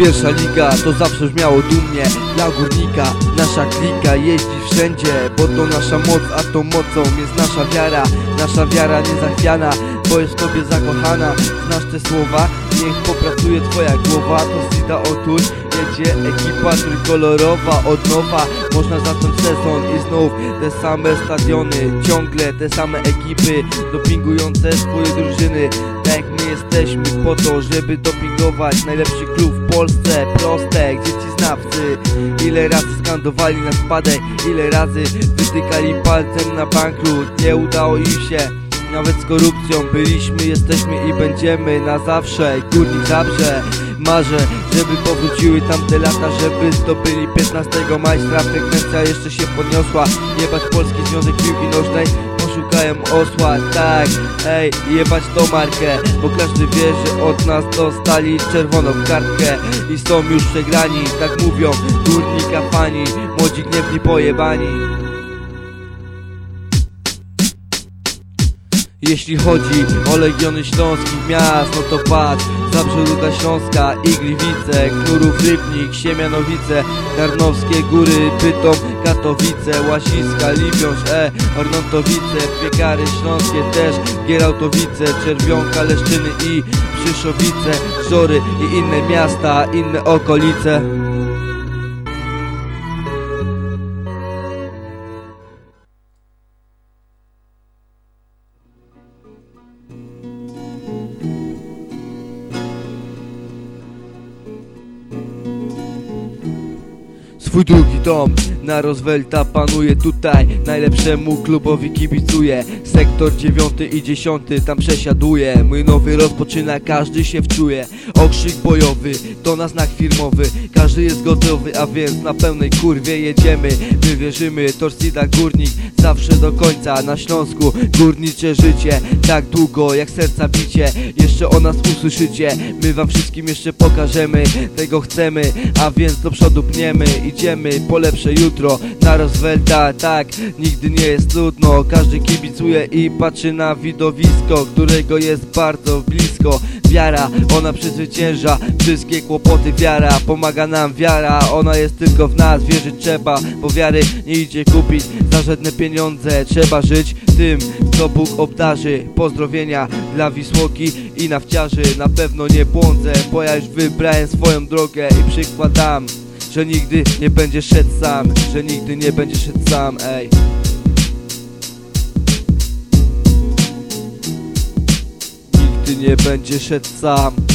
Pierwsza liga to zawsze brzmiało dumnie. Dla Górnika nasza klika jeździ wszędzie, bo to nasza moc, a tą mocą jest nasza wiara. Nasza wiara niezachwiana, bo jest w tobie zakochana. Znasz te słowa? Niech popracuje twoja głowa. To Zida otóż jedzie ekipa trójkolorowa od nowa. Można zacząć sezon i znów te same stadiony, ciągle te same ekipy dopingujące swoje drużyny. Tak jak my jesteśmy po to, żeby dopingować najlepszy klub w Polsce. Proste, gdzie ci znawcy ile razy skandowali na spadek, ile razy wytykali palcem na bankrut. Nie udało im się, nawet z korupcją. Byliśmy, jesteśmy i będziemy na zawsze. Górnik Zabrze marzę, żeby powróciły tamte lata, żeby zdobyli 15 majstra. Frekwencja jeszcze się podniosła. Jebać Polski Związek Piłki Nożnej, poszukają osła. Tak, ej, jebać tą markę, bo każdy wie, że od nas dostali czerwoną kartkę i są już przegrani. Tak mówią Górnika fani, młodzi gniewni pojebani. Jeśli chodzi o Legiony Śląskich miast, no to patrz: Zabrze, Ruda Śląska i Gliwice, Knurów, Rybnik, Siemianowice, Tarnowskie Góry, Bytom, Katowice, Łasiska, Libiąż, Ornontowice, Piekary Śląskie też, Gierałtowice, Czerwionka, Leszczyny i Przyszowice, Żory i inne miasta, inne okolice. Swój drugi dom na Roosevelta panuje tutaj. Najlepszemu klubowi kibicuję. Sektor 9 i 10 tam przesiaduje. Mój nowy rozpoczyna, każdy się wczuje. Okrzyk bojowy to na znak firmowy. Każdy jest gotowy, a więc na pełnej kurwie jedziemy. My wierzymy, Torsida Górnik zawsze do końca. Na Śląsku górnicze życie, tak długo jak serca bicie. Jeszcze o nas usłyszycie, my wam wszystkim jeszcze pokażemy. Tego chcemy, a więc do przodu pniemy. Idziemy po lepsze jutro na Roosevelta, tak, nigdy nie jest nudno. Każdy kibicuje i patrzy na widowisko, którego jest bardzo blisko. Wiara, ona przezwycięża wszystkie kłopoty. Wiara, pomaga nam wiara, ona jest tylko w nas. Wierzyć trzeba, bo wiary nie idzie kupić za żadne pieniądze. Trzeba żyć tym, co Bóg obdarzy. Pozdrowienia dla Wisłoki i nawciarzy. Na pewno nie błądzę, bo ja już wybrałem swoją drogę i przykładam, że nigdy nie będziesz szedł sam, że nigdy nie będziesz szedł sam, ej. Nigdy nie będziesz szedł sam.